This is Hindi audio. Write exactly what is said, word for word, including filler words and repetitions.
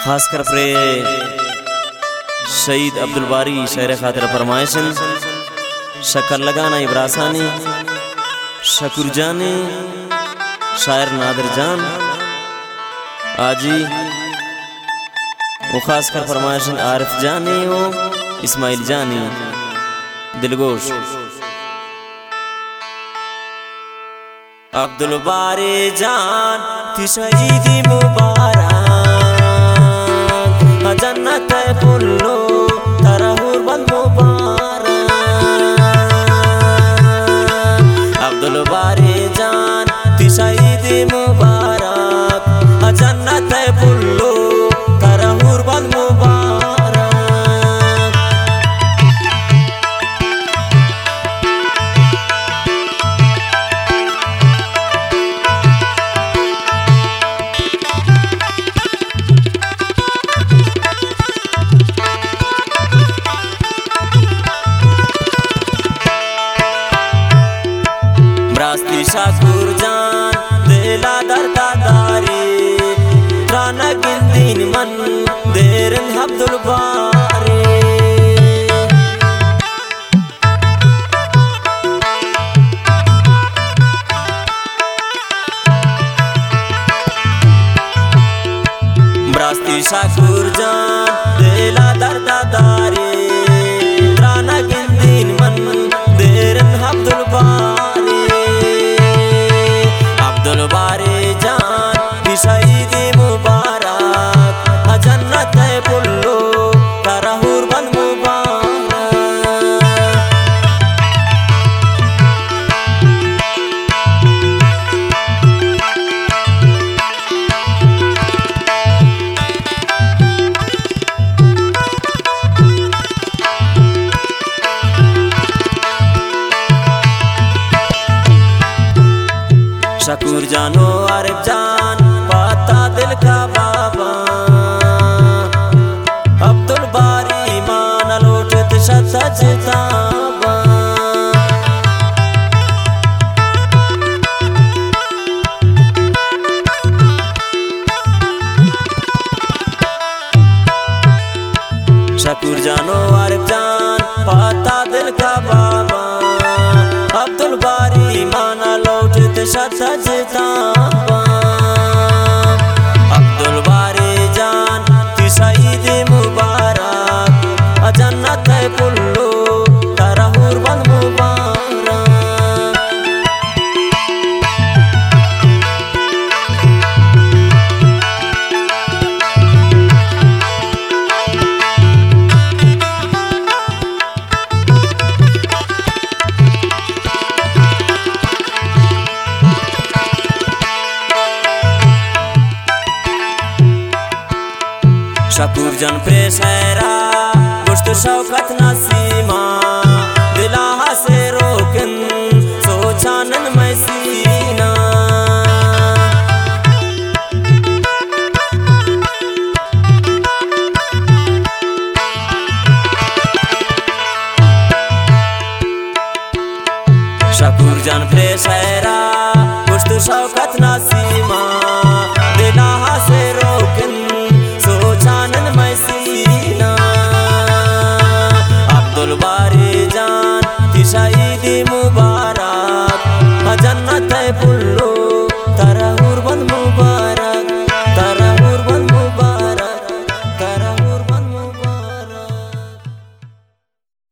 खासकर प्रे शहीद अब्दुल बारी शेर खातिर फरमाइशन शक्कर लगाना इब्रासानी शकुर जानी शायर नादिर जान आजी वो खासकर फरमाइशन आरिफ जानी हो इस्माइल जानी दिलगोश अब्दुल बारी जान थी शहीदी मुबारक जन्नत पुल्लो तरहुर बंद मुबारक अब्दुल बारी जान थी शहीदी मुबारक जन्नत पुल्लो तरहुर बंद मुबारक शाकुर जान देला दरदारी राना गिंदीन मन देरन अब्दुल बारी ब्रास्ती शाकुर जान देला दरदारी राना गिंदीन मन देरन अब्दुल बारी अब्दुल बारी जान शहीदी मुबारक जन्नत पुल्लो तरहुर बंद मुबारक शकुर जानो आरिफ जान पाता दिल का बाबा अब्दुल बारी मान लौटत सच ताबा शकुर जानो आरिफ जान पाता दिल का बाबा अब्दुल बारी मान लौटत सच ताबा अब्दुल बारी जान थी शहीदी मुबारक जन्नत पुल्लो तरहुर बंद मुबारक शकुर जन प्रेसरा गुश्त शौकत नसीब